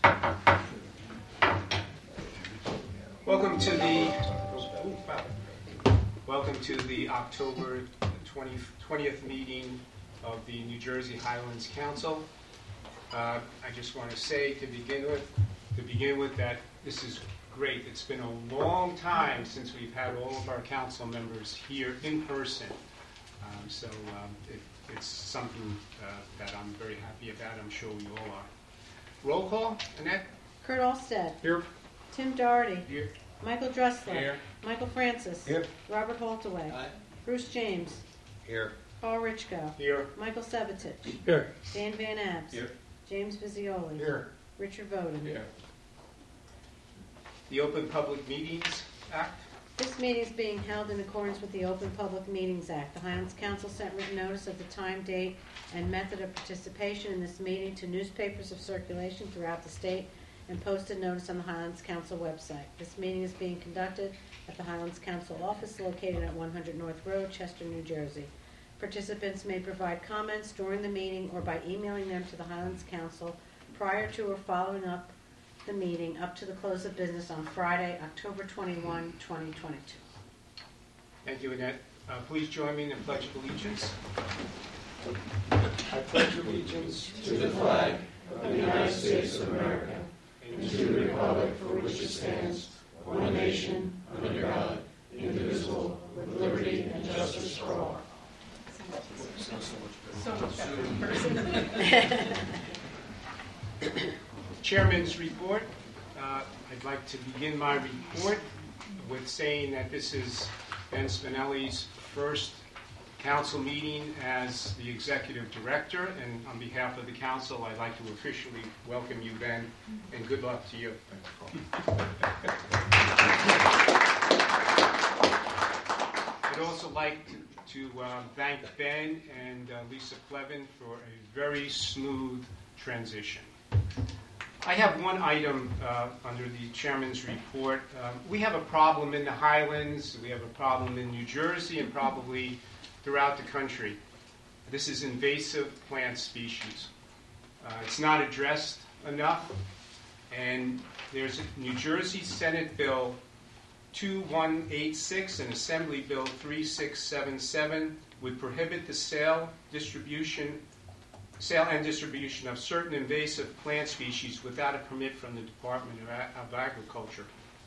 Welcome to the October 20th meeting of the New Jersey Highlands Council. I just want to say to begin with that this is great. It's been a long time since we've had all of our council members here in person. It's something that I'm very happy about. I'm sure we all are. Roll call, Annette? Kurt Alstead. Here. Tim Doherty. Here. Michael Dressler. Here. Michael Francis. Here. Robert Haltaway. Aye. Bruce James. Here. Paul Richko. Here. Michael Sabatich. Here. Dan Van Abs. Here. James Vizzioli. Here. Richard Voden. Here. The Open Public Meetings Act. This meeting is being held in accordance with the Open Public Meetings Act. The Highlands Council sent written notice of the time, date, and method of participation in this meeting to newspapers of circulation throughout the state and posted notice on the Highlands Council website. This meeting is being conducted at the Highlands Council office located at 100 North Road, Chester, New Jersey. Participants may provide comments during the meeting or by emailing them to the Highlands Council prior to or following up the meeting up to the close of business on Friday, October 21, 2022. Thank you, Annette. Please join me in the Pledge of Allegiance. I pledge allegiance to the flag of the United States of America and to the republic for which it stands, one nation, under God, indivisible, with liberty and justice for all. So much better in person. Chairman's report. I'd like to begin my report with saying that this is Ben Spinelli's first council meeting as the executive director, and on behalf of the council, I'd like to officially welcome you, Ben, and good luck to you. I'd also like to thank Ben and Lisa Plevin for a very smooth transition. I have one item under the chairman's report. We have a problem in the Highlands, we have a problem in New Jersey, and probably throughout the country. This is invasive plant species. It's not addressed enough, and there's a New Jersey Senate Bill 2186 and Assembly Bill 3677 would prohibit the sale and distribution of certain invasive plant species without a permit from the Department of Agriculture.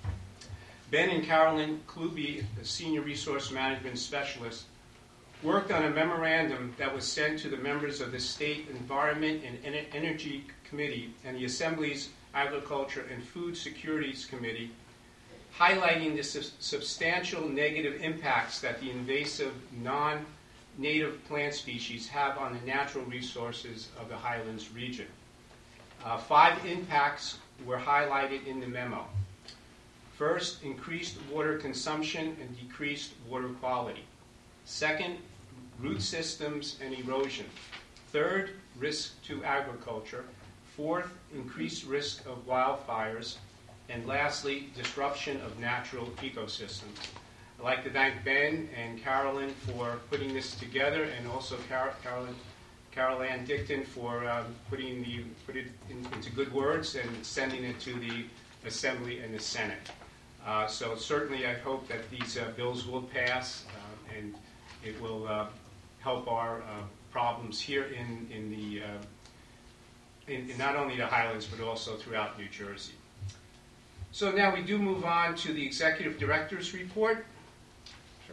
Ben and Carolyn Kluby, the Senior Resource Management Specialist, worked on a memorandum that was sent to the members of the State Environment and Energy Committee and the Assembly's Agriculture and Food Securities Committee, highlighting the substantial negative impacts that the invasive non-native plant species have on the natural resources of the Highlands region. 5 impacts were highlighted in the memo. First, increased water consumption and decreased water quality. Second, root systems and erosion. Third, risk to agriculture. Fourth, increased risk of wildfires. And lastly, disruption of natural ecosystems. I'd like to thank Ben and Carolyn for putting this together, and also Carol Ann Dickton for put it into good words and sending it to the Assembly and the Senate. So certainly I hope that these bills will pass and it will help our problems here in not only the Highlands but also throughout New Jersey. So now we do move on to the Executive Director's report. Sure.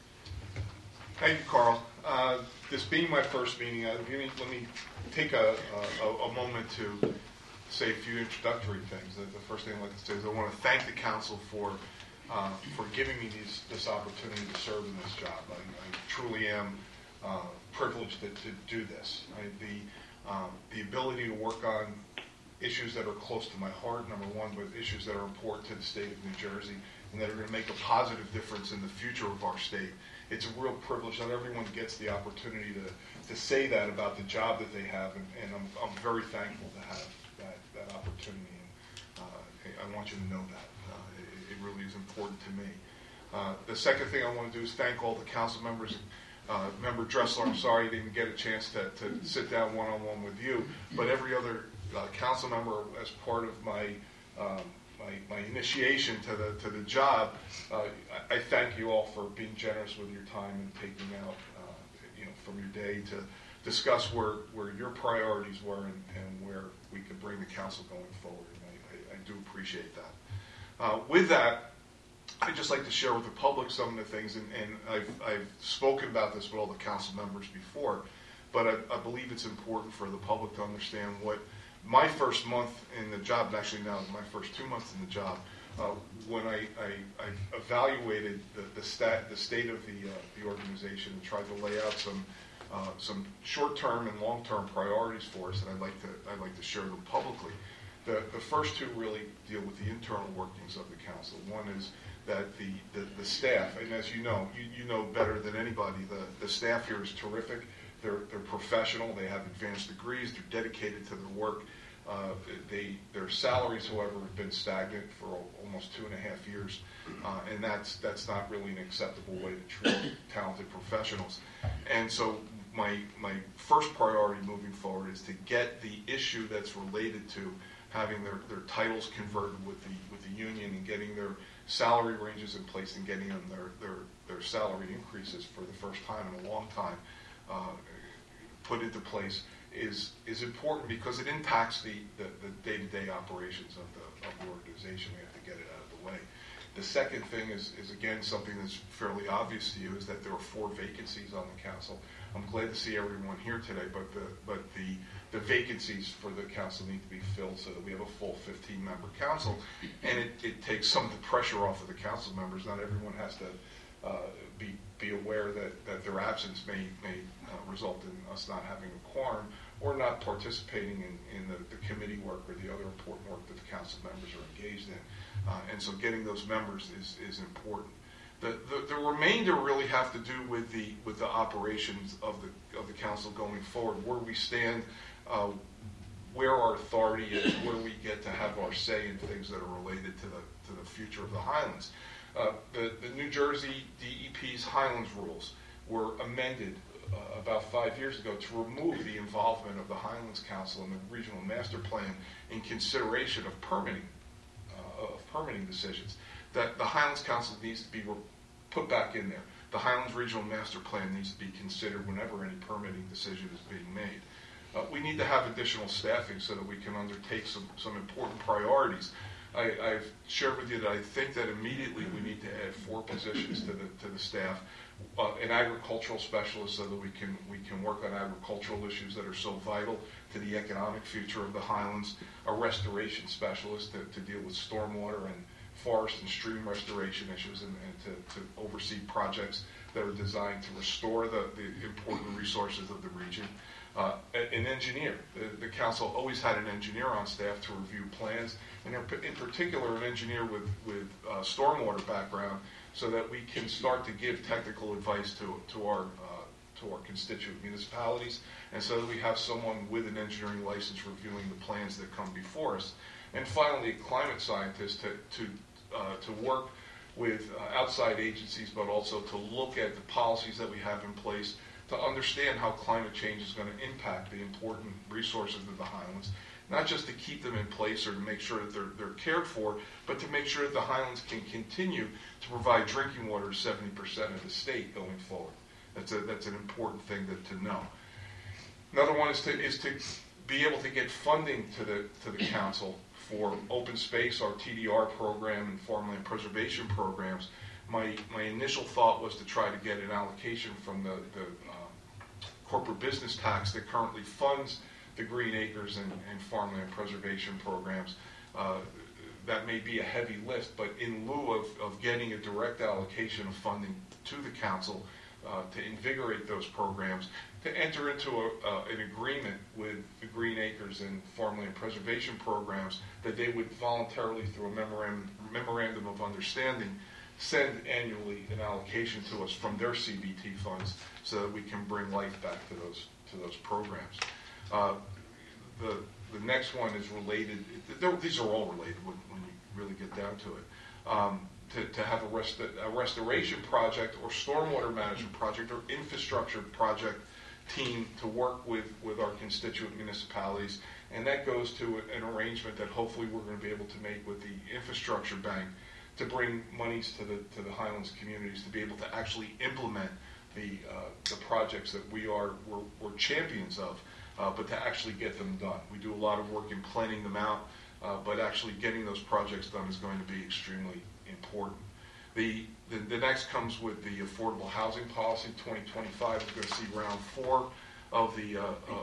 Thank you, Carl. This being my first meeting, let me take a moment to say a few introductory things. The first thing I'd like to say is I want to thank the council for giving me this opportunity to serve in this job. I truly am privileged to do this. The ability to work on issues that are close to my heart, number one, but issues that are important to the state of New Jersey and that are going to make a positive difference in the future of our state. It's a real privilege. Not everyone gets the opportunity to say that about the job that they have, and I'm very thankful to have that opportunity. And I want you to know that. It really is important to me. The second thing I want to do is thank all the council members. Member Dressler, I'm sorry you didn't get a chance to sit down one-on-one with you, but every other council member, as part of my my initiation to the job, I thank you all for being generous with your time and taking out from your day to discuss where your priorities were and where we could bring the council going forward. And I do appreciate that. With that, I'd just like to share with the public some of the things, and I've spoken about this with all the council members before, but I believe it's important for the public to understand what my first month in the job, and actually now my first 2 months in the job, when I evaluated the state of the organization and tried to lay out some short-term and long-term priorities for us, and I'd like to share them publicly. The first two really deal with the internal workings of the council. One is that the staff, and as you know better than anybody, the staff here is terrific. They're professional. They have advanced degrees. They're dedicated to their work. Their salaries, however, have been stagnant for almost 2.5 years, and that's not really an acceptable way to treat talented professionals. And so my first priority moving forward is to get the issue that's related to having their titles converted with the union and getting their salary ranges in place and getting them their salary increases for the first time in a long time put into place is important because it impacts the day-to-day operations of the organization. We have to get it out of the way. The second thing is again something that's fairly obvious to you, is that there are 4 vacancies on the council. I'm glad to see everyone here today, but the vacancies for the council need to be filled so that we have a full 15-member council, and it takes some of the pressure off of the council members. Not everyone has to be aware that their absence may result in us not having a quorum or not participating in the committee work or the other important work that the council members are engaged in. And so getting those members is important. The remainder really have to do with the operations of the council going forward, where we stand, where our authority is, where we get to have our say in things that are related to the future of the Highlands. The New Jersey DEP's Highlands rules were amended about 5 years ago to remove the involvement of the Highlands Council in the regional master plan in consideration of permitting decisions. That the Highlands Council needs to be put back in there. The Highlands Regional Master Plan needs to be considered whenever any permitting decision is being made. We need to have additional staffing so that we can undertake some important priorities. I've shared with you that I think that immediately we need to add 4 positions to the staff. An agricultural specialist so that we can work on agricultural issues that are so vital to the economic future of the Highlands. A restoration specialist to deal with stormwater and forest and stream restoration issues and to oversee projects that are designed to restore the important resources of the region. An engineer. The council always had an engineer on staff to review plans, and in particular an engineer with stormwater background, so that we can start to give technical advice to our constituent municipalities, and so that we have someone with an engineering license reviewing the plans that come before us. And finally, a climate scientist to work with outside agencies, but also to look at the policies that we have in place to understand how climate change is going to impact the important resources of the Highlands, not just to keep them in place or to make sure that they're cared for, but to make sure that the Highlands can continue to provide drinking water to 70% of the state going forward. That's an important thing to know. Another one is to be able to get funding to the council for open space, our TDR program, and farmland preservation programs. My initial thought was to try to get an allocation from the corporate business tax that currently funds the Green Acres and farmland preservation programs. That may be a heavy lift, but in lieu of getting a direct allocation of funding to the council to invigorate those programs, to enter into an agreement with the Green Acres and farmland preservation programs that they would voluntarily, through a memorandum of understanding, send annually an allocation to us from their CBT funds so that we can bring life back to those programs. The next one is related. These are all related when you really get down to it. To have a restoration project or stormwater management project or infrastructure project team to work with our constituent municipalities And that goes to an arrangement that hopefully we're going to be able to make with the Infrastructure Bank to bring monies to the Highlands communities to be able to actually implement the projects that we're champions of, but to actually get them done. We do a lot of work in planning them out, but actually getting those projects done is going to be extremely important. The next comes with the Affordable Housing Policy 2025. We're going to see round 4 of the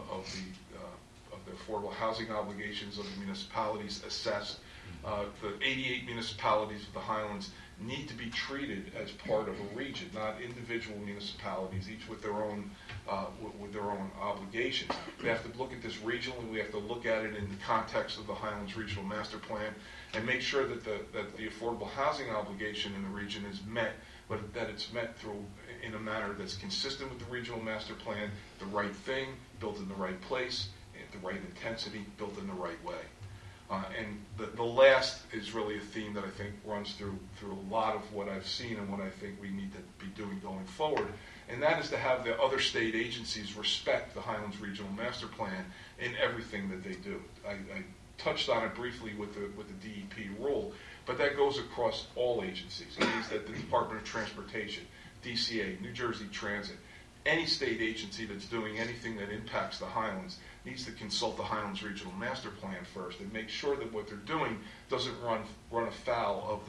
affordable housing obligations of the municipalities assessed. The 88 municipalities of the Highlands need to be treated as part of a region, not individual municipalities, each with their own obligations. We have to look at this regionally. We have to look at it in the context of the Highlands Regional Master Plan, and make sure that the affordable housing obligation in the region is met, but that it's met through in a manner that's consistent with the regional master plan, the right thing, built in the right place, at the right intensity, built in the right way. And the last is really a theme that I think runs through a lot of what I've seen and what I think we need to be doing going forward, and that is to have the other state agencies respect the Highlands Regional Master Plan in everything that they do. I touched on it briefly with the DEP rule, but that goes across all agencies. It means that the Department of Transportation, DCA, New Jersey Transit, any state agency that's doing anything that impacts the Highlands needs to consult the Highlands Regional Master Plan first and make sure that what they're doing doesn't run afoul of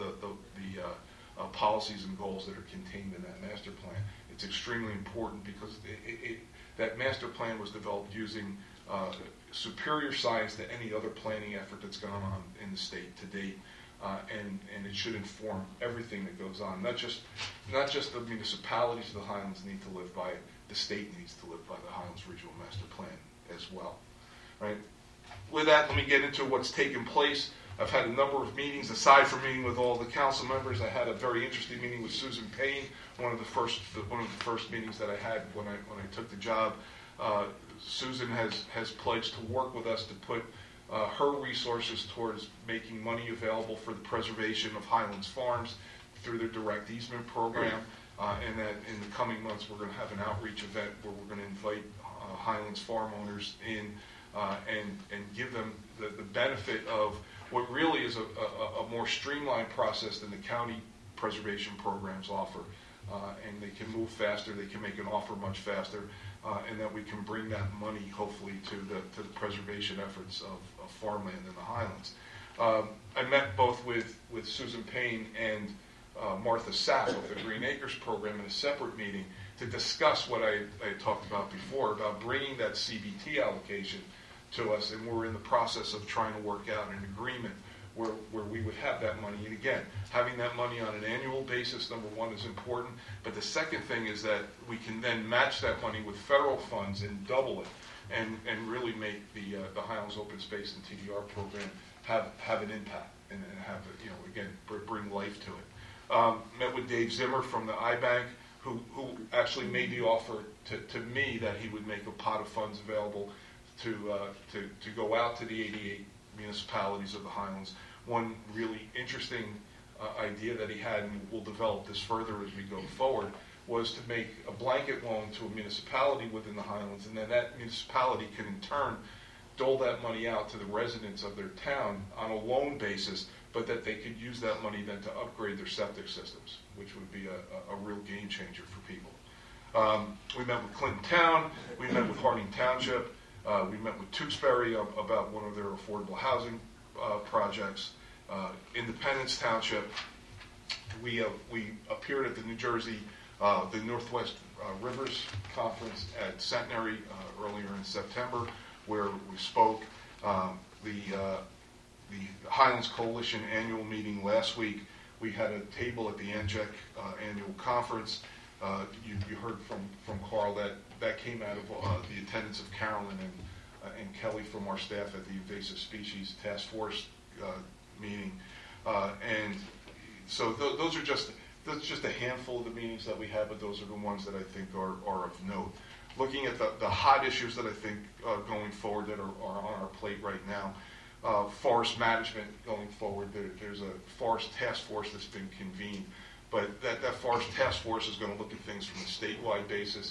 the policies and goals that are contained in that master plan. It's extremely important because that master plan was developed using superior science to any other planning effort that's gone on in the state to date. And it should inform everything that goes on. Not just the municipalities of the Highlands need to live by it, the state needs to live by the Highlands Regional Master Plan as well. Right? With that, let me get into what's taken place. I've had a number of meetings. Aside from meeting with all the council members, I had a very interesting meeting with Susan Payne, one of the first meetings that I had when I took the job. Susan has pledged to work with us to put her resources towards making money available for the preservation of Highlands Farms through their direct easement program, and that in the coming months we're going to have an outreach event where we're going to invite Highlands farm owners in and give them the benefit of what really is a more streamlined process than the county preservation programs offer, and they can move faster, they can make an offer much faster, and that we can bring that money hopefully to the preservation efforts of farmland in the Highlands. I met both with Susan Payne and Martha Sapp of the Green Acres program in a separate meeting to discuss what I talked about before, about bringing that CBT allocation to us, and we're in the process of trying to work out an agreement where we would have that money. And again, having that money on an annual basis, number one, is important, but the second thing is that we can then match that money with federal funds and double it, and really make the Highlands Open Space and TDR program have an impact and have, again, bring life to it. Met with Dave Zimmer from the iBank, who actually made the offer to me that he would make a pot of funds available to go out to the 88 municipalities of the Highlands. One really interesting idea that he had, and we'll develop this further as we go forward, was to make a blanket loan to a municipality within the Highlands, and then that municipality can in turn dole that money out to the residents of their town on a loan basis, but that they could use that money then to upgrade their septic systems, which would be a real game changer for people. We met with Clinton Town, we met with Harding Township, we met with Tewksbury about one of their affordable housing projects. Independence Township, we appeared at the New Jersey, the Northwest Rivers Conference at Centenary earlier in September, where we spoke. The Highlands Coalition annual meeting last week, we had a table at the NJEC annual conference. You heard from Carl that came out of the attendance of Carolyn and Kelly from our staff at the Invasive Species Task Force meeting. And so those are just a handful of the meetings that we have, but those are the ones that I think are of note. Looking at the hot issues that I think going forward that are on our plate right now, forest management going forward, there's a forest task force that's been convened, but that forest task force is going to look at things from a statewide basis,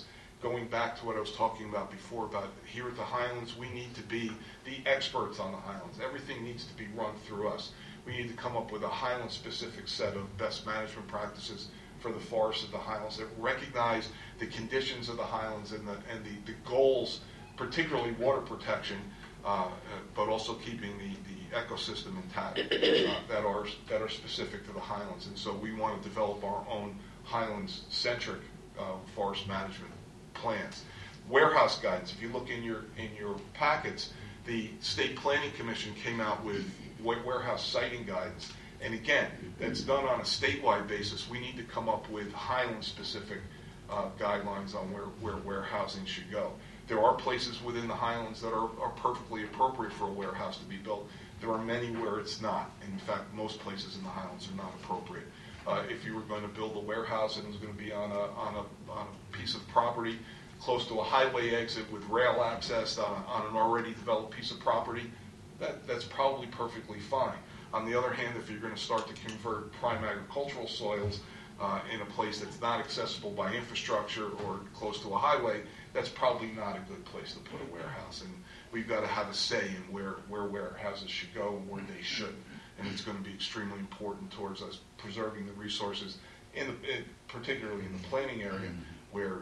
going back to what I was talking about before, about here at the Highlands, we need to be the experts on the Highlands. Everything needs to be run through us. We need to come up with a Highland-specific set of best management practices for the forests of the Highlands that recognize the conditions of the Highlands and the goals, particularly water protection, but also keeping the ecosystem intact that are specific to the Highlands. And so we want to develop our own Highlands-centric forest management plans. Warehouse guidance. If you look in your packets, the State Planning Commission came out with warehouse siting guidance. And again, that's done on a statewide basis. We need to come up with Highland-specific guidelines on where warehousing should go. There are places within the Highlands that are perfectly appropriate for a warehouse to be built. There are many where it's not. In fact, most places in the Highlands are not appropriate. If you were going to build a warehouse and it was going to be on a piece of property close to a highway exit with rail access on an already developed piece of property, that's probably perfectly fine. On the other hand, if you're going to start to convert prime agricultural soils in a place that's not accessible by infrastructure or close to a highway, that's probably not a good place to put a warehouse. And we've got to have a say in where warehouses should go and where they shouldn't. And it's going to be extremely important towards us preserving the resources, particularly in the planning area where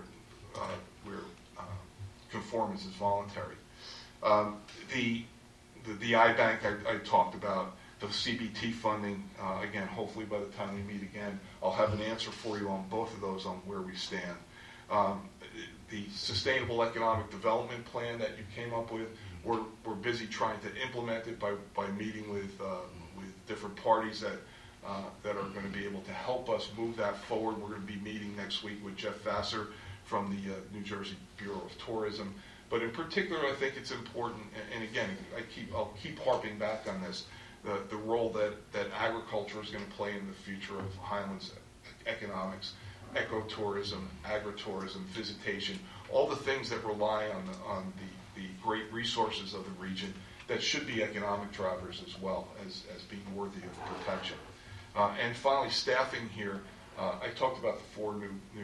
conformance is voluntary. The iBank I talked about, the CBT funding, again, hopefully by the time we meet again, I'll have an answer for you on both of those on where we stand. The Sustainable Economic Development Plan that you came up with, we're busy trying to implement it by meeting with different parties that are going to be able to help us move that forward. We're going to be meeting next week with Jeff Vassar from the New Jersey Bureau of Tourism. But in particular, I think it's important, and again, I'll keep harping back on this, the role that agriculture is going to play in the future of Highlands economics, ecotourism, agritourism, visitation, all the things that rely on the great resources of the region that should be economic drivers as well as being worthy of protection. And finally, staffing here. I talked about the four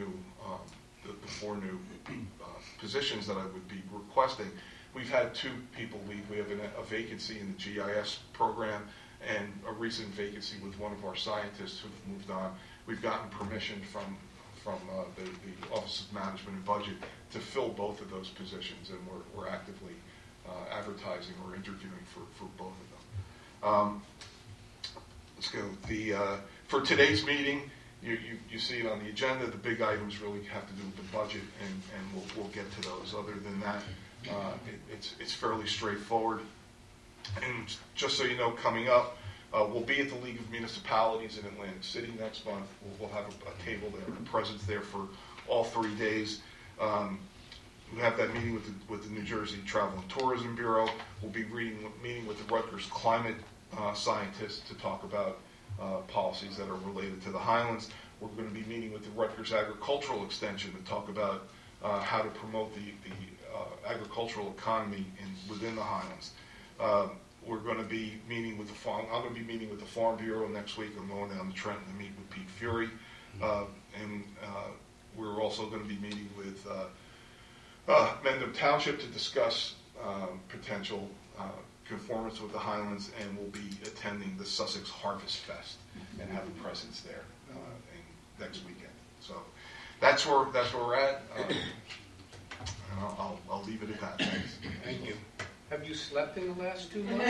new positions that I would be requesting. We've had 2 people leave. We have a vacancy in the GIS program and a recent vacancy with one of our scientists who've moved on. We've gotten permission from the Office of Management and Budget to fill both of those positions, and we're actively advertising or interviewing for both of them. Let's go. For today's meeting, you see it on the agenda. The big items really have to do with the budget, and we'll get to those. Other than that, it's fairly straightforward. And just so you know, coming up, we'll be at the League of Municipalities in Atlantic City next month. We'll have a table there, a presence there for all 3 days. We have that meeting with the New Jersey Travel and Tourism Bureau. We'll be meeting with the Rutgers climate scientists to talk about policies that are related to the Highlands. We're going to be meeting with the Rutgers Agricultural Extension to talk about how to promote the agricultural economy within the Highlands. We're going to be meeting with the farm. I'm going to be meeting with the Farm Bureau next week. I'm going down to Trenton to meet with Pete Fury, and we're also going to be meeting with Mendham Township to discuss potential conformance with the Highlands, and we'll be attending the Sussex Harvest Fest and have a presence there next weekend. So that's where we're at. And I'll leave it at that. Thanks. Thank you. Have you slept in the last 2 months?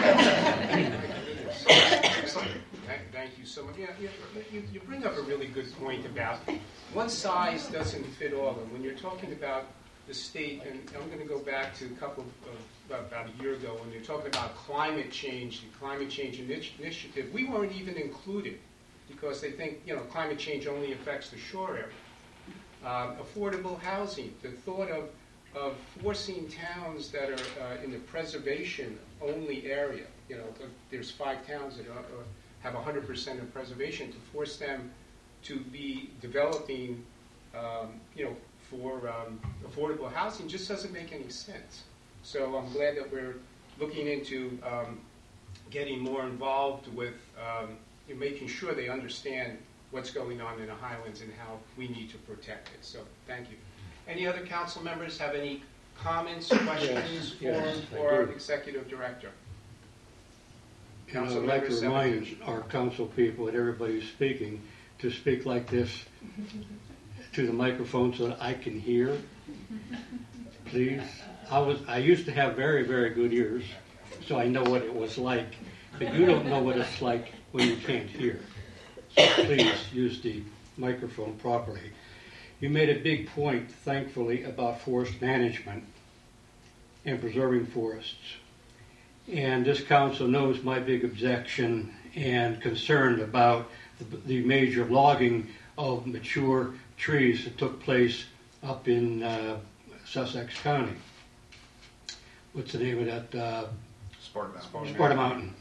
Thank you so much. Yeah, you bring up a really good point about one size doesn't fit all. And when you're talking about the state, and I'm going to go back to about a year ago when you're talking about climate change, the climate change initiative, we weren't even included because they think climate change only affects the shore area. Affordable housing, the thought of forcing towns that are in the preservation-only area, there's 5 towns that have 100% of preservation, to force them to be developing, for affordable housing just doesn't make any sense. So I'm glad that we're looking into getting more involved with making sure they understand what's going on in the Highlands and how we need to protect it. So thank you. Any other council members have any comments, questions yes, for I our do. executive director? And I would like to remind our council people and everybody who's speaking to speak like this to the microphone so that I can hear. Please. I used to have very, very good ears, so I know what it was like. But you don't know what it's like when you can't hear. So please use the microphone properly. You made a big point, thankfully, about forest management and preserving forests. And this council knows my big objection and concern about the major logging of mature trees that took place up in Sussex County. What's the name of that? Sparta Mountain.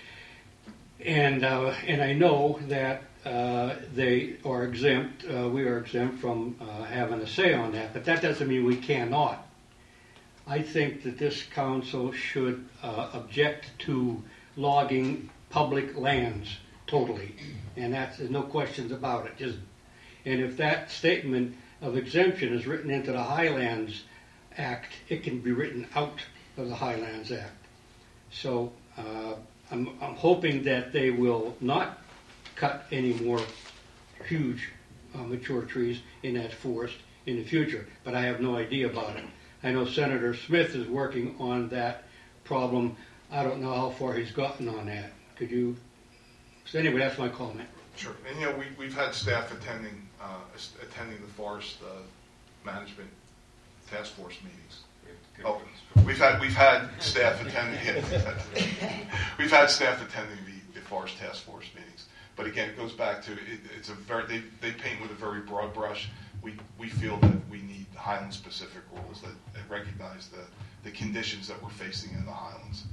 And I know that they are exempt, we are exempt from having a say on that, but that doesn't mean we cannot. I think that this council should object to logging public lands totally, and there's no questions about it. And if that statement of exemption is written into the Highlands Act, it can be written out of the Highlands Act. So I'm hoping that they will not cut any more huge mature trees in that forest in the future, but I have no idea about it. I know Senator Smith is working on that problem. I don't know how far he's gotten on that. Could you? So anyway, that's my comment. Sure. And we've had staff attending the forest management task force meetings. Oh, we've had staff attending. We've had staff attending the forest task force meetings. But again, it goes back to it's a very they paint with a very broad brush. We feel that we need Highland specific rules that recognize the conditions that we're facing in the Highlands,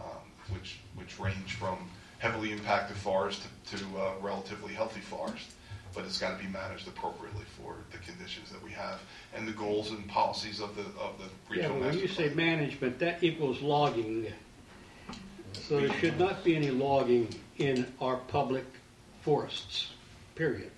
which range from heavily impacted forest to relatively healthy forest. But it's got to be managed appropriately for the conditions that we have and the goals and policies of the regional Yeah, but when you master say plan. management, that equals logging. So there should not be any logging in our public forests, period.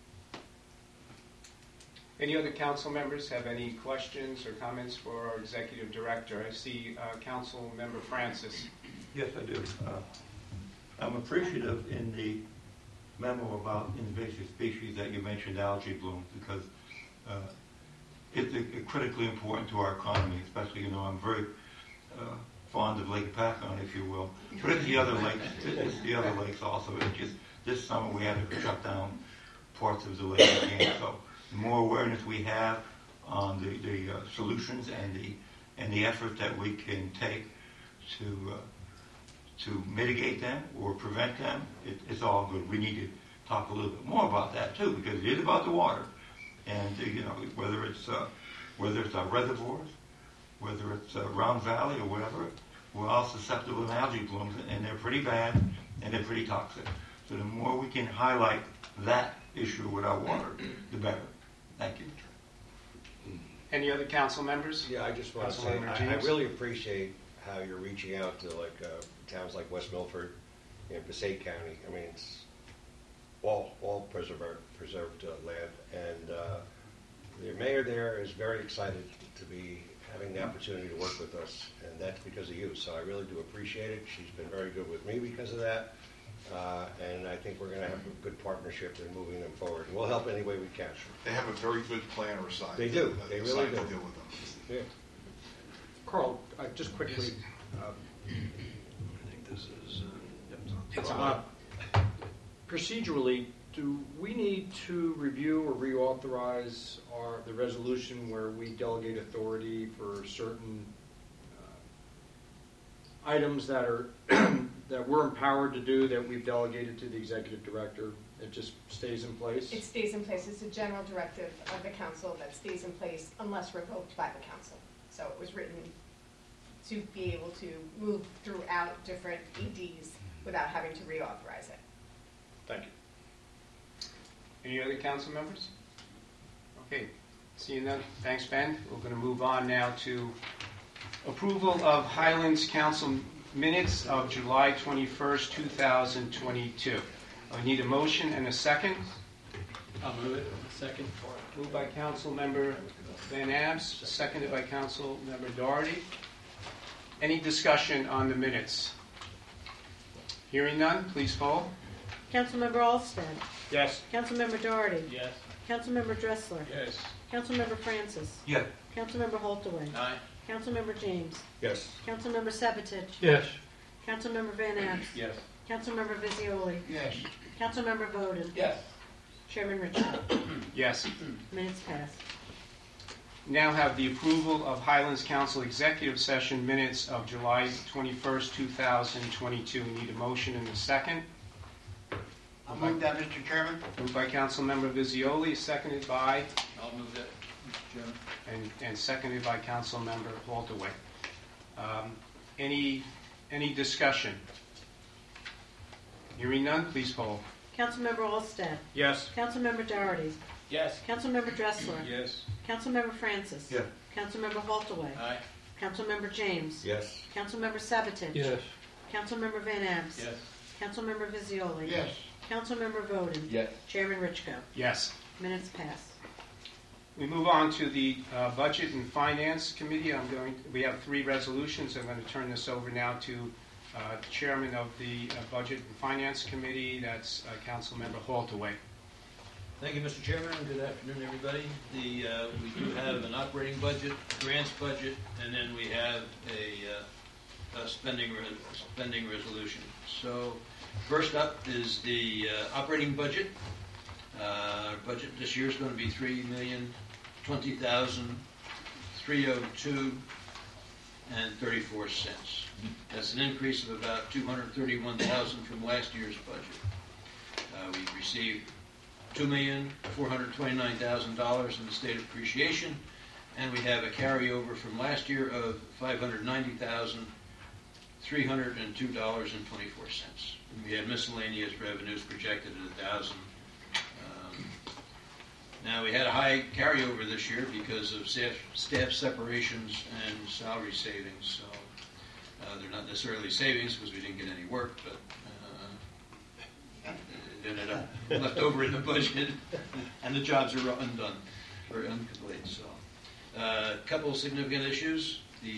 Any other council members have any questions or comments for our executive director? I see Council Member Francis. Yes, I do. I'm appreciative in the memo about invasive species that you mentioned algae bloom because it's critically important to our economy, especially, I'm very fond of Lake Pacon, if you will. But it's the other lakes also. It's just this summer we had to shut down parts of the lake again. So the more awareness we have on the solutions and the effort that we can take to mitigate them or prevent them, it's all good. We need to talk a little bit more about that too, because it is about the water, and whether it's our reservoirs, whether it's Round Valley or whatever, we're all susceptible to algae blooms, and they're pretty bad and they're pretty toxic. So the more we can highlight that issue with our water, the better. Thank you. Any other council members? Yeah, I just want to say, Councilmember I James? really appreciate how you're reaching out to towns like West Milford and Passaic County. I mean, it's all preserved land, and the mayor there is very excited to be having the opportunity to work with us, and that's because of you. So I really do appreciate it. She's been very good with me because of that, and I think we're going to have a good partnership in moving them forward. And we'll help any way we can. They have a very good planner assigned. They do. They really assigned do. to deal with them. Yeah. Carl, just quickly, procedurally, do we need to review or reauthorize the resolution where we delegate authority for certain items that are that we're empowered to do that we've delegated to the executive director? It just stays in place? It stays in place. It's a general directive of the council that stays in place unless revoked by the council. So it was written to be able to move throughout different EDs without having to reauthorize it. Thank you. Any other council members? Okay, seeing none, thanks, Ben. We're going to move on now to approval of Highlands Council minutes of July 21st, 2022. I need a motion and a second. I'll move it. Second. Moved by Council Member Van Abs, seconded by Councilmember Doherty. Any discussion on the minutes? Hearing none, please poll. Councilmember Olsted. Yes. Councilmember Doherty. Yes. Councilmember Dressler. Yes. Councilmember Francis. Yeah. Councilmember Holtaway. Aye. Councilmember James. Yes. Councilmember Sabatich. Yes. Councilmember Van Abs. Yes. Councilmember Visioli. Yes. Councilmember Bowden. Yes. Chairman Richard. Yes. Minutes passed. Now have the approval of Highlands Council Executive Session minutes of July 21st, 2022. We need a motion and a second. I'll move that, Mr. Chairman. Moved by Councilmember Visioli, seconded by, I'll move that, Mr. Chairman. and seconded by Councilmember Holtaway. Any discussion? Hearing none, please poll. Councilmember Olsted. Yes. Councilmember Doherty. Yes. Councilmember Dressler. Yes. Councilmember Francis. Yeah. Councilmember Holtaway. Aye. Councilmember James. Yes. Councilmember Sabatich. Yes. Councilmember Van Abs. Councilmember Visioli. Yes. Councilmember Bowden. Yes. Chairman Richco. Yes. Minutes passed. We move on to the Budget and Finance Committee. We have 3 resolutions. I'm going to turn this over now to Chairman of the Budget and Finance Committee. That's Councilmember Holtaway. Thank you, Mr. Chairman. Good afternoon, everybody. We do have an operating budget, grants budget, and then we have a spending resolution. So first up is the operating budget. Our budget this year is going to be $3,020,302.34. That's an increase of about $231,000 from last year's budget. We received $2,429,000 in the state appreciation, and we have a carryover from last year of $590,302.24. And we had miscellaneous revenues projected at $1,000. Now, we had a high carryover this year because of staff separations and salary savings, so they're not necessarily savings because we didn't get any work, but it ended up left over in the budget, and the jobs are undone or incomplete. So, a couple of significant issues.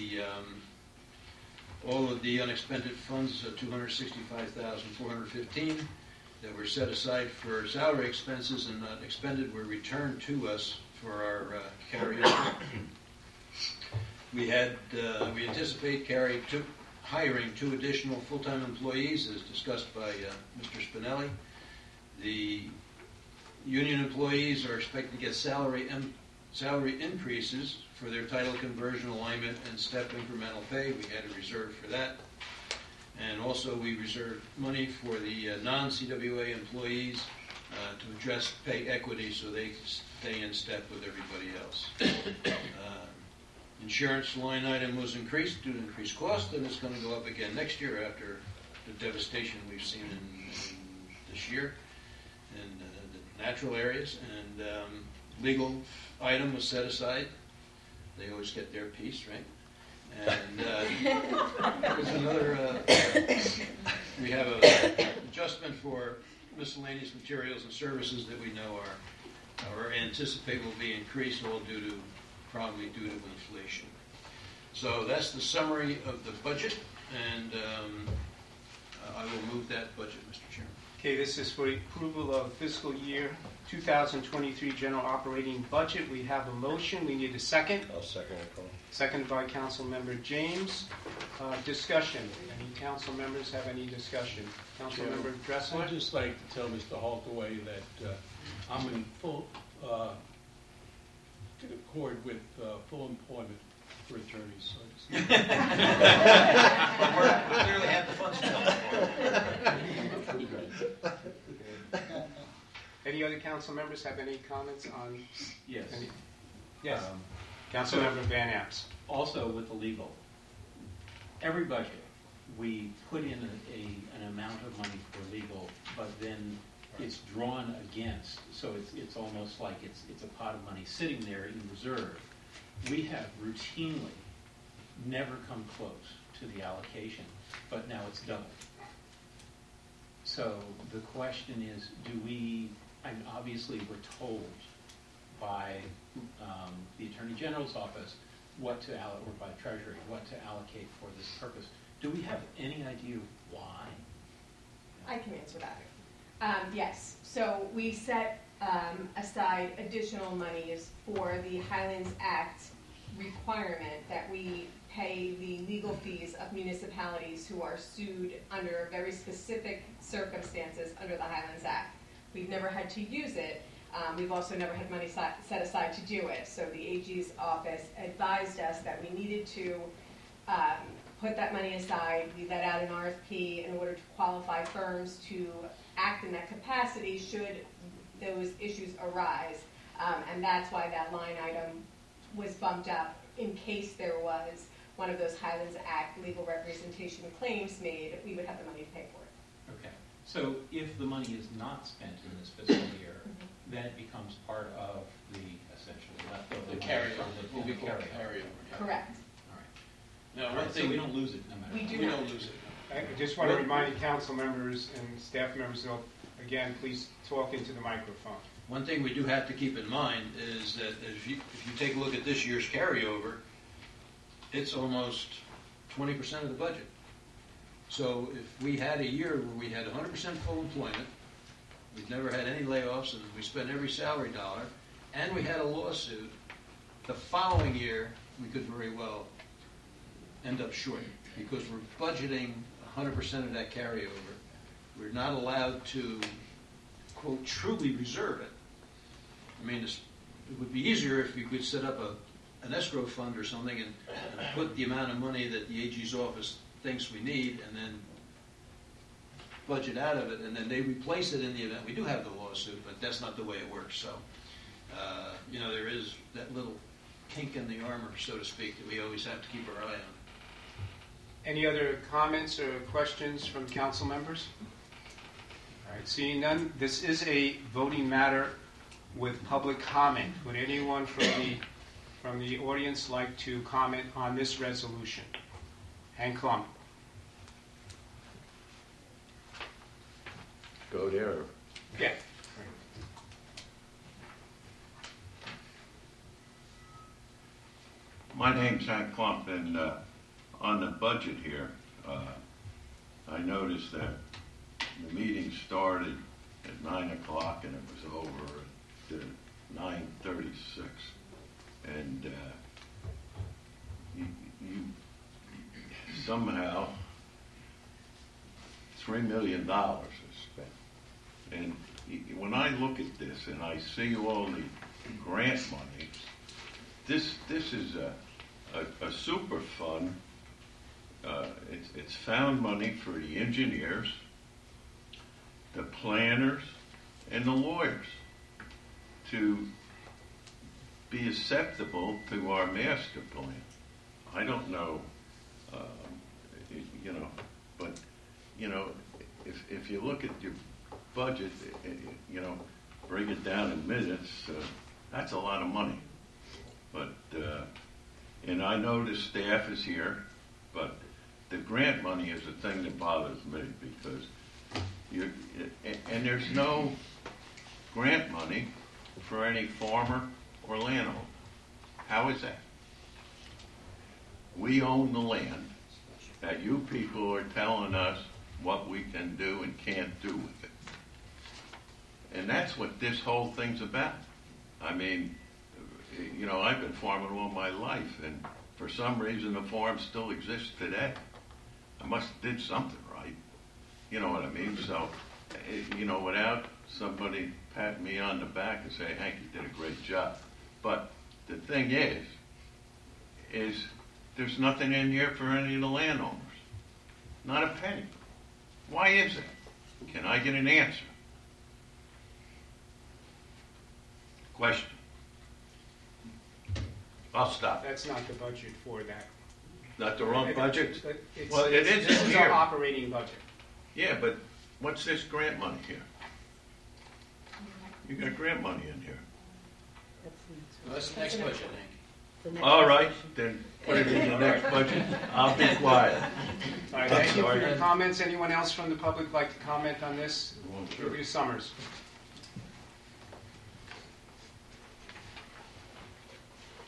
All of the unexpended funds, $265,415, that were set aside for salary expenses and not expended were returned to us for our carryover. We anticipate hiring 2 additional full-time employees, as discussed by Mr. Spinelli. The union employees are expected to get salary increases for their title conversion, alignment, and step incremental pay. We had a reserve for that. And also we reserved money for the non-CWA employees to address pay equity so they stay in step with everybody else. Insurance line item was increased due to increased cost, and it's going to go up again next year after the devastation we've seen in this year in the natural areas. And legal item was set They always get their piece, right? And there's another, we have an adjustment for miscellaneous materials and services that we know or anticipate will be increased, all probably due to inflation. So that's the summary of the budget, and I will move that budget, Mr. Chairman. Okay, this is for approval of fiscal year 2023 general operating budget. We have a motion. We need a second. I'll second it, Carl. Seconded by Councilmember James. Discussion. Any council members have any discussion? Councilmember Dressler? I'd just like to tell Mr. Holtaway that I'm in full accord with full employment for attorneys. So We clearly have the funds Any other council members have any comments on? Yes. Yes. Councilmember Van Apps. Also with the legal, every budget, we put in an amount of money for legal, but then it's drawn against, so it's almost like it's a pot of money sitting there in reserve. We have routinely never come close to the allocation, but now it's doubled. So the question is, obviously we're told by the Attorney General's office what to allocate, or by Treasury, what to allocate for this purpose. Do we have any idea why? I can answer that. Yes, so we set aside additional monies for the Highlands Act requirement that we pay the legal fees of municipalities who are sued under very specific circumstances under the Highlands Act. We've never had to use it. We've also never had money set aside to do it. So the AG's office advised us that we needed to put that money aside. We let out an RFP in order to qualify firms to act in that capacity should those issues arise. And that's why that line item was bumped up in case there was one of those Highlands Act legal representation claims made, we would have the money to pay for it. Okay. So if the money is not spent in this fiscal year, then it becomes part of the essentially leftover. The carryover. Will be carryover. Yeah. Correct. All right. Now, All one right, thing so we don't lose it no matter We what. do we not. don't lose it. I just want to remind council members and staff members, again, please talk into the microphone. One thing we do have to keep in mind is that if you take a look at this year's carryover, it's almost 20% of the budget. So if we had a year where we had 100% full employment, we've never had any layoffs, and we spent every salary dollar, and we had a lawsuit, the following year we could very well end up short because we're budgeting 100% of that carryover. We're not allowed to, quote, truly reserve it. I mean, it would be easier if you could set up an escrow fund or something and put the amount of money that the AG's office thinks we need and then budget out of it, and then they replace it in the event we do have the lawsuit, but that's not the way it works. So, there is that little kink in the armor, so to speak, that we always have to keep our eye on. Any other comments or questions from council members? All right, seeing none, this is a voting matter with public comment. Would anyone from the audience like to comment on this resolution? Hank Klum. Go there. Yeah. My name's Hank Klump, and on the budget here, I noticed that the meeting started at 9 o'clock and it was over at 9:36. And you somehow, $3 million is spent. And when I look at this and I see all the grant money, this is a super fund. It's found money for the engineers, the planners, and the lawyers to be acceptable to our master plan. I don't know, but if you look at your budget, break it down in minutes, that's a lot of money. But and I notice staff is here, but the grant money is the thing that bothers me because and there's no grant money for any farmer or landowner. How is that? We own the land that you people are telling us what we can do and can't do with it. And that's what this whole thing's about. I mean, I've been farming all my life, and for some reason the farm still exists today. I must have did something right. You know what I mean? So, without somebody patting me on the back and saying, Hank, you did a great job. But the thing is there's nothing in here for any of the landowners. Not a penny. Why is it? Can I get an answer? Question. I'll stop. That's not the budget for that. Not the wrong budget? Well, it is This in is our here. operating budget. Yeah, but what's this grant money here? You got grant money in here. Well, that's the next budget, Hank. The next All right, resolution. then put it in the next budget. I'll be quiet. All right, thank you for your comments. Anyone else from the public like to comment on this? Julia Summers.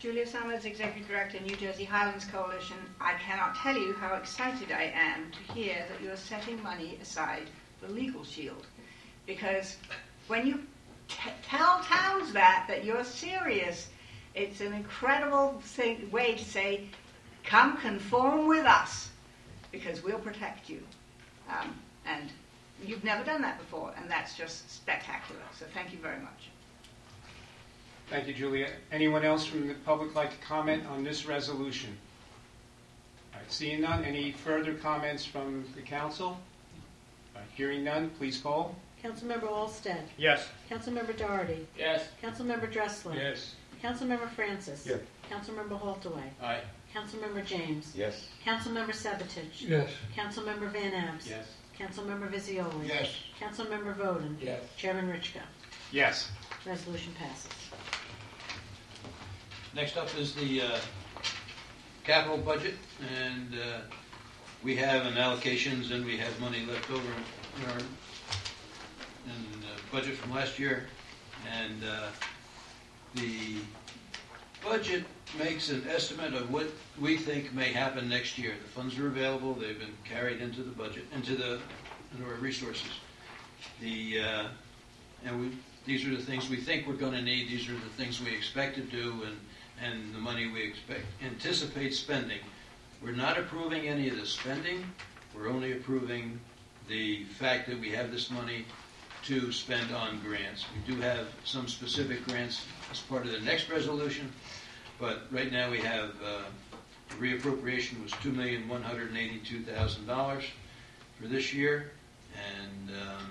Julia Summers, Executive Director, New Jersey Highlands Coalition. I cannot tell you how excited I am to hear that you are setting money aside for Legal Shield. Because when you tell towns that you're serious, it's an incredible way to say, come conform with us, because we'll protect you. And you've never done that before, and that's just spectacular. So thank you very much. Thank you, Julia. Anyone else from the public like to comment on this resolution? All right, seeing none, any further comments from the council? All right, hearing none, please call. Councilmember Olsted. Yes. Councilmember Doherty. Yes. Councilmember Dressler. Yes. Councilmember Francis. Yes. Councilmember Haltaway. Aye. Councilmember James. Yes. Councilmember Sabatich. Yes. Councilmember Van Abs. Yes. Councilmember Visioli. Yes. Councilmember Voden. Yes. Chairman Richka. Yes. Resolution passes. Next up is the capital budget, and we have an allocations and we have money left over in our budget from last year, and the budget makes an estimate of what we think may happen next year. The funds are available; they've been carried into the budget, into our resources. These are the things we think we're going to need. These are the things we expect to do, and the money we anticipate spending. We're not approving any of the spending. We're only approving the fact that we have this money to spend on grants. We do have some specific grants as part of the next resolution, but right now we have the reappropriation was $2,182,000 for this year, and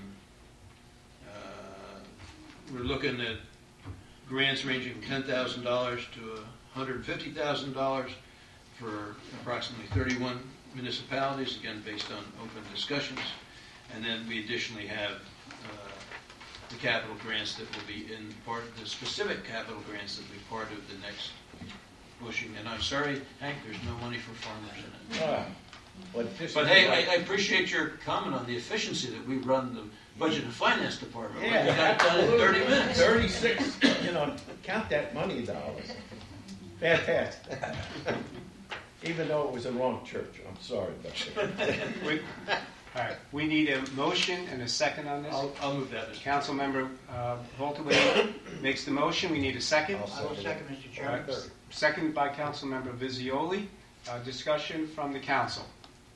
we're looking at grants ranging from $10,000 to $150,000 for approximately 31 municipalities, again based on open discussions. And then we additionally have the capital grants that will be in part, the specific capital grants that will be part of the next motion. And I'm sorry, Hank, there's no money for farmers in it. But hey, I appreciate your comment on the efficiency that we run the Budget and Finance Department. Yeah, we got done in 30 minutes. 36, count that money dollars. Fantastic. Even though it was the wrong church. I'm sorry about that. All right, we need a motion and a second on this. I'll move that, Mr. Councilmember Haltaway makes the motion. We need a second. I will second, Mr. Chairman. Second by Councilmember Visioli. Discussion from the council.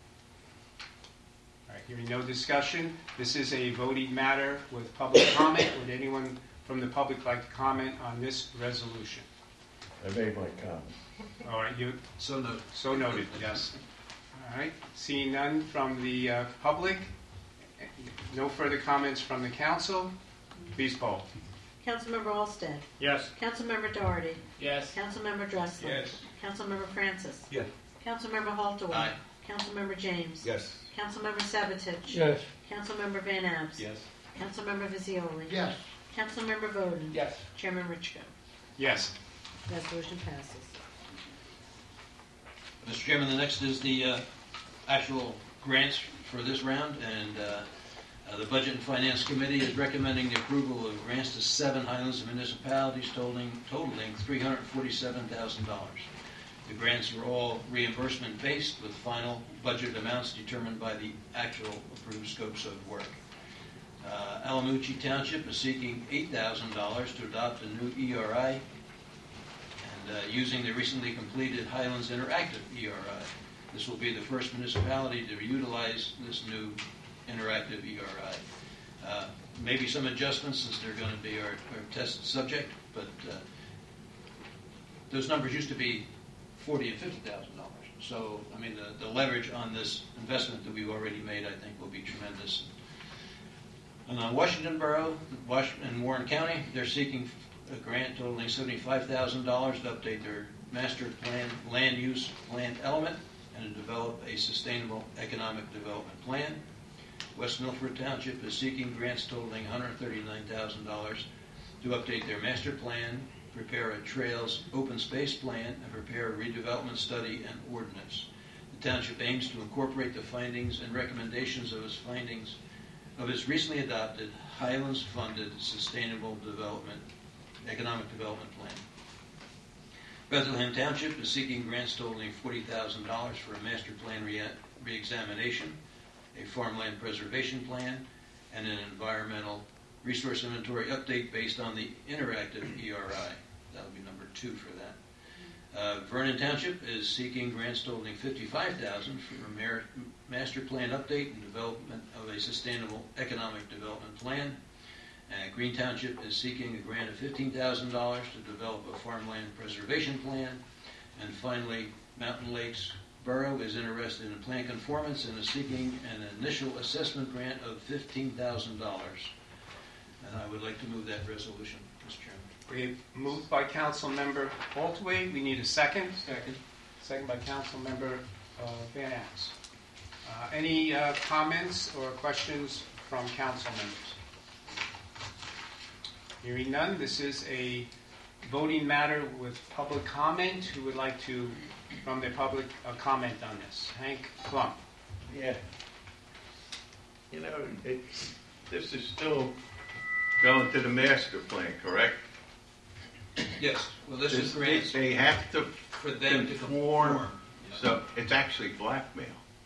All right, hearing no discussion, this is a voting matter with public comment. Would anyone from the public like to comment on this resolution? I made my comment. All right, you so noted. So noted. Yes. All right. Seeing none from the public, no further comments from the council. Please poll. Councilmember Olsted. Yes. Councilmember Doherty. Yes. Councilmember Dressler. Yes. Councilmember Francis. Yes. Councilmember Haltaway. Aye. Councilmember James. Yes. Councilmember Sabatich. Yes. Councilmember Van Abs. Yes. Councilmember Visioli. Yes. Councilmember Voden. Yes. Chairman Richka. Yes. Resolution passes. Mr. Chairman, the next is the actual grants for this round, and the Budget and Finance Committee is recommending the approval of grants to 7 Highlands municipalities totaling $347,000. The grants are all reimbursement-based, with final budget amounts determined by the actual approved scopes of work. Alamucci Township is seeking $8,000 to adopt a new ERI, and using the recently completed Highlands Interactive ERI. This will be the first municipality to utilize this new interactive ERI. Maybe some adjustments since they're going to be our test subject, but those numbers used to be $40,000 and $50,000. So, I mean, the leverage on this investment that we've already made, I think, will be tremendous. And on Washington Borough and Warren County, they're seeking a grant totaling $75,000 to update their master plan land use plan element and to develop a sustainable economic development plan. West Milford Township is seeking grants totaling $139,000 to update their master plan, prepare a trails open space plan, and prepare a redevelopment study and ordinance. The township aims to incorporate the findings and recommendations of its recently adopted Highlands-funded Sustainable Development Economic Development Plan. Bethlehem Township is seeking grants totaling $40,000 for a master plan re-examination, a farmland preservation plan, and an environmental resource inventory update based on the interactive ERI. That would be number 2 for that. Vernon Township is seeking grants totaling $55,000 for a master plan update and development of a sustainable economic development plan. Green Township is seeking a grant of $15,000 to develop a farmland preservation plan. And finally, Mountain Lakes Borough is interested in plan conformance and is seeking an initial assessment grant of $15,000. And I would like to move that resolution, Mr. Chairman. We moved by Council Member Altway. We need a second. Second by Council Member Van Ax. Any comments or questions from council members? Hearing none, this is a voting matter with public comment. Who would like to, from the public, comment on this? Hank Klum. Yeah. You know, this is still going to the master plan, correct? Yes. Well, this is grants They have to for them to conform. conform. So it's actually blackmail.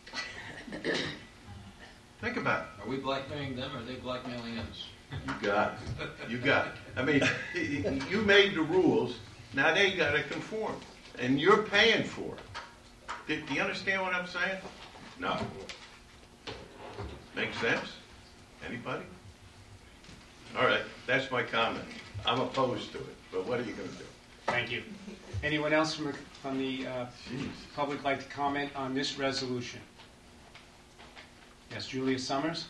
Think about it. Are we blackmailing them or are they blackmailing us? You got it. You got it. I mean, you made the rules. Now they got to conform, and you're paying for it. Do you understand what I'm saying? No. Makes sense? Anybody? All right. That's my comment. I'm opposed to it, but what are you going to do? Thank you. Anyone else from the public like to comment on this resolution? Yes, Julia Summers.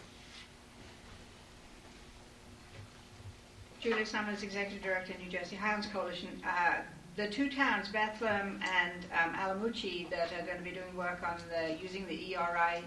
Julia Summers, Executive Director, New Jersey Highlands Coalition. The 2 towns, Bethlehem and Alamuchi, that are going to be doing work on using the ERI,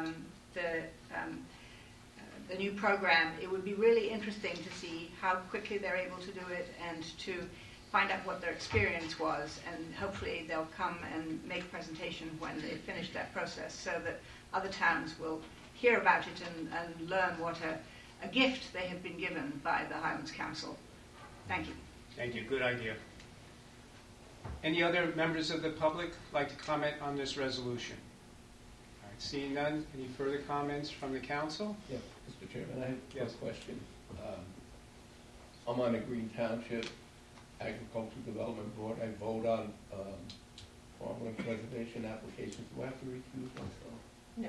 the new program, it would be really interesting to see how quickly they're able to do it and to find out what their experience was, and hopefully they'll come and make a presentation when they finish that process so that other towns will hear about it and learn what a gift they have been given by the Highlands Council. Thank you. Thank you. Good idea. Any other members of the public like to comment on this resolution? All right, seeing none, any further comments from the council? Yeah, Mr. Chairman, I have Yes. a question. I'm on the Green Township Agricultural Development Board. I vote on farmland preservation applications. Do I have to recuse myself? No.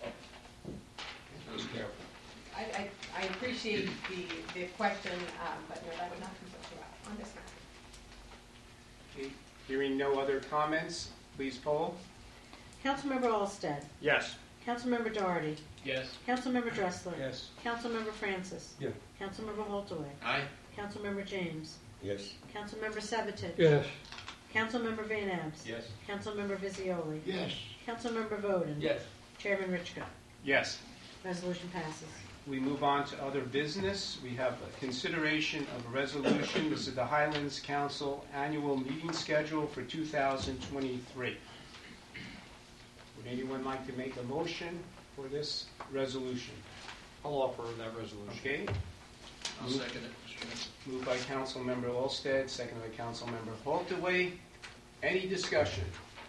Be careful. I appreciate the question, but no, that would not consult you on this matter. Okay. Hearing no other comments, please poll. Councilmember Olsted. Yes. Councilmember Doherty. Yes. Councilmember Dressler. Yes. Councilmember Francis. Yeah. Councilmember Holtaway. Aye. Councilmember James. Yes. Councilmember Sabatich. Yes. Councilmember Van Abs. Yes. Councilmember Visioli. Yes. Councilmember Voden. Yes. Chairman Richka. Yes. Resolution passes. We move on to other business. We have a consideration of a resolution. This is the Highlands Council annual meeting schedule for 2023. Would anyone like to make a motion for this resolution? I'll offer that resolution. Okay. I'll second it, Mr. Chairman. Moved by Councilmember Olsted, seconded by Councilmember Holtaway. Any discussion?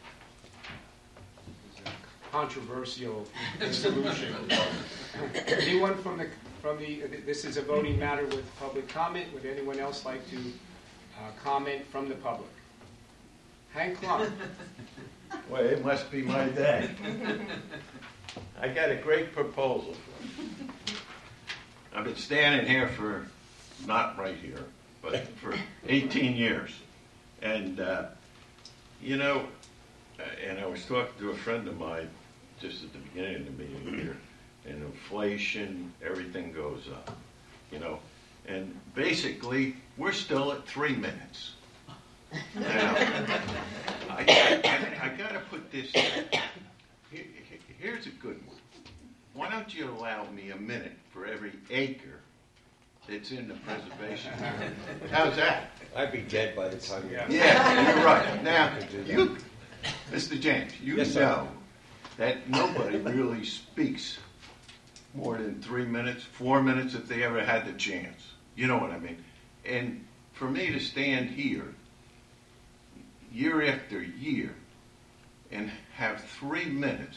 Controversial resolution. Anyone from the, this is a voting matter with public comment. Would anyone else like to comment from the public? Hank Klum. Well, it must be my day. I got a great proposal. I've been standing here for, not right here, but for 18 years. And, you know, and I was talking to a friend of mine just at the beginning of the meeting here, and inflation, everything goes up, you know. And basically, we're still at 3 minutes. Now, I got to put this in. Here's a good one. Why don't you allow me a minute for every acre that's in the preservation area? How's that? I'd be dead by the time you... Yeah, you're right. Now, you, Mr. James, you Yes, sir. know that nobody really speaks more than 3 minutes, 4 minutes if they ever had the chance. You know what I mean? And for me to stand here year after year and have 3 minutes,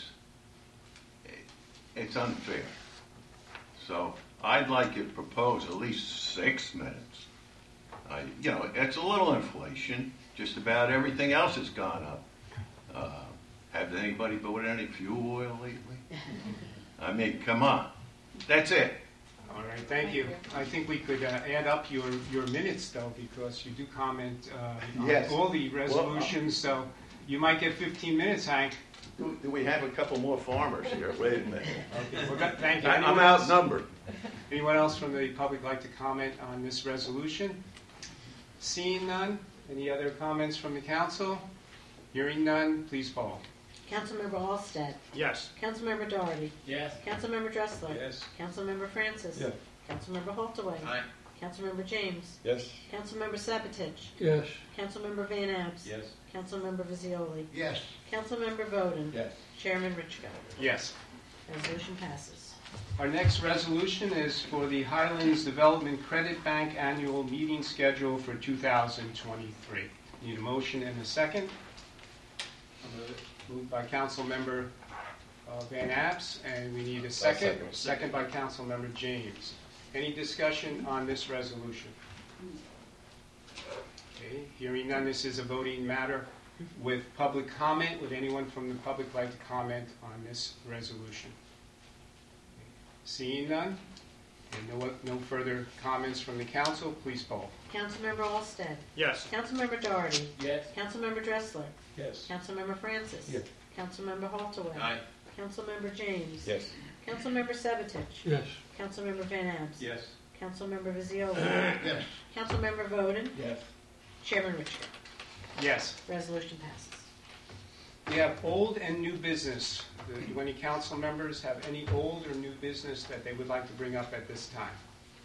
it's unfair. So I'd like it proposed at least 6 minutes. It's a little inflation. Just about everything else has gone up. Has anybody bought any fuel oil lately? I mean, come on. That's it. All right, thank you. I think we could add up your minutes, though, because you do comment Yes. on all the resolutions, so you might get 15 minutes, Hank. Do we have a couple more farmers here? Wait a minute. Okay, well, thank you. I'm Anyone else? outnumbered. Anyone else from the public like to comment on this resolution? Seeing none, any other comments from the council? Hearing none, please poll. Councilmember Allsted. Yes. Councilmember Doherty. Yes. Councilmember Dressler. Yes. Councilmember Francis. Yes. Councilmember Holtaway. Aye. Councilmember James. Yes. Councilmember Sabatich. Yes. Councilmember Van Abs. Yes. Councilmember Visioli. Yes. Councilmember Bowden. Yes. Chairman Richco. Yes. Resolution passes. Our next resolution is for the Highlands Development Credit Bank annual meeting schedule for 2023. Need a motion and a second. Moved by Councilmember Van Abs, and we need a second. Second by Councilmember James. Any discussion on this resolution? Okay, hearing none, this is a voting matter with public comment. Would anyone from the public like to comment on this resolution? Seeing none, and no further comments from the council, please poll. Councilmember Allsted. Yes. Councilmember Doherty. Yes. Councilmember Dressler. Yes. Councilmember Francis. Yes. Councilmember Holtaway. Aye. Councilmember James. Yes. Councilmember Sabatich. Yes. Councilmember Van Abs. Yes. Councilmember Visioli. Yes. Councilmember Bowden. Yes. Chairman Richco. Yes. Resolution passes. We have old and new business. Do any council members have any old or new business that they would like to bring up at this time?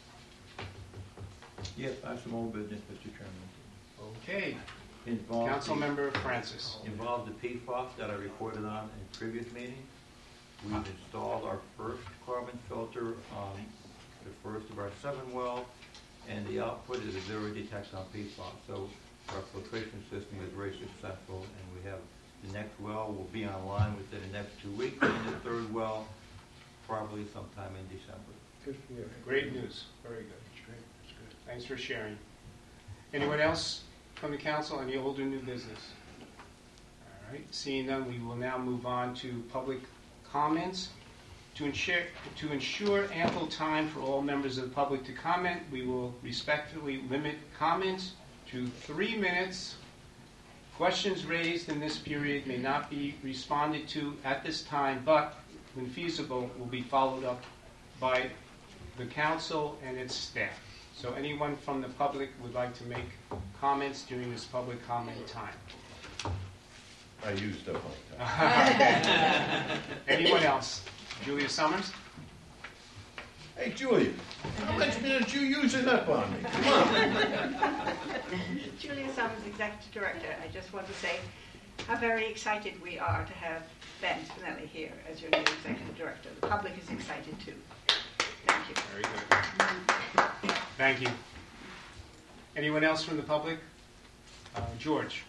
Yes, I have some old business, Mr. Chairman. Okay. Involved Councilmember Francis. Involved the PFAS that I reported on in previous meeting. We've installed our first carbon filter on the first of our 7 wells, and the output is a zero detect on PFAS. So our filtration system is very successful, and we have the next well will be online within the next 2 weeks, and the third well probably sometime in December. Good for you. Great news. Very good. That's good. Thanks for sharing. Anyone else from the council? Any old or new business? All right. Seeing none, we will now move on to public comments. To ensure ample time for all members of the public to comment, we will respectfully limit comments to 3 minutes. Questions raised in this period may not be responded to at this time, but when feasible, will be followed up by the council and its staff. So anyone from the public would like to make comments during this public comment time? I used up my time. Anyone else? Julia Summers? Hey, Julia, how much minutes you using up on me? Come on. Julia Summers, Executive Director. I just want to say how very excited we are to have Ben Spinelli here as your new Executive Director. The public is excited too. Thank you. Very good. Thank you. Anyone else from the public? George?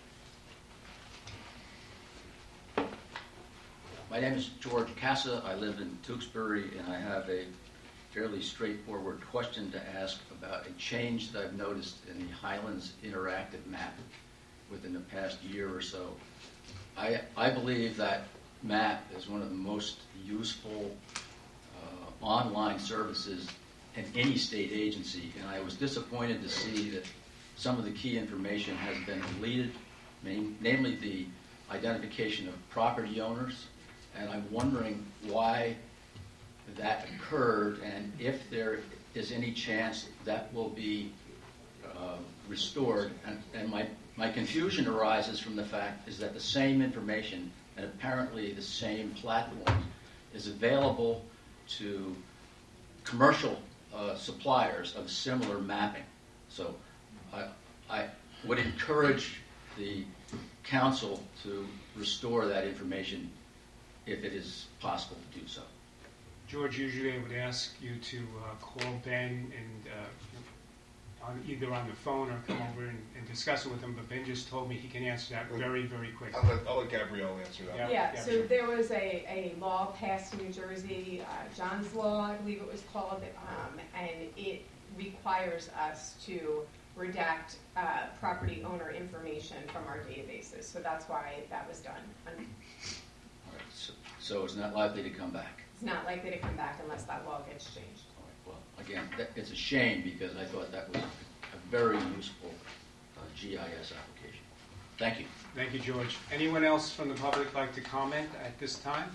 My name is George Casa. I live in Tewksbury, and I have a fairly straightforward question to ask about a change that I've noticed in the Highlands interactive map within the past year or so. I believe that map is one of the most useful online services in any state agency, and I was disappointed to see that some of the key information has been deleted, namely the identification of property owners, and I'm wondering why that occurred and if there is any chance that will be restored. And my confusion arises from the fact is that the same information and apparently the same platform is available to commercial suppliers of similar mapping. So I would encourage the council to restore that information if it is possible to do so. George, usually I would ask you to call Ben and either on the phone or come over and discuss it with him, but Ben just told me he can answer that very, very quickly. I'll let Gabrielle answer that. Yeah. Yeah, so there was a law passed in New Jersey, John's Law, I believe it was called, and it requires us to redact property owner information from our databases. So that's why that was done. All right, so it's not likely to come back. It's not likely to come back unless that law gets changed. All right, well, again, it's a shame because I thought that was a very useful GIS application. Thank you. Thank you, George. Anyone else from the public like to comment at this time?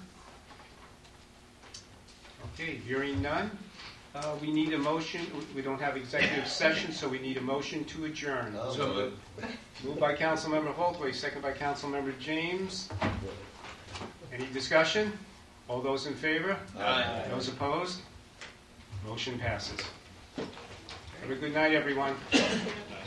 Okay, hearing none. We need a motion. We don't have executive session, so we need a motion to adjourn. So Moved by Councilmember Holtway, second by Councilmember James. Any discussion? All those in favor? Aye. Those opposed? Motion passes. Have a good night, everyone.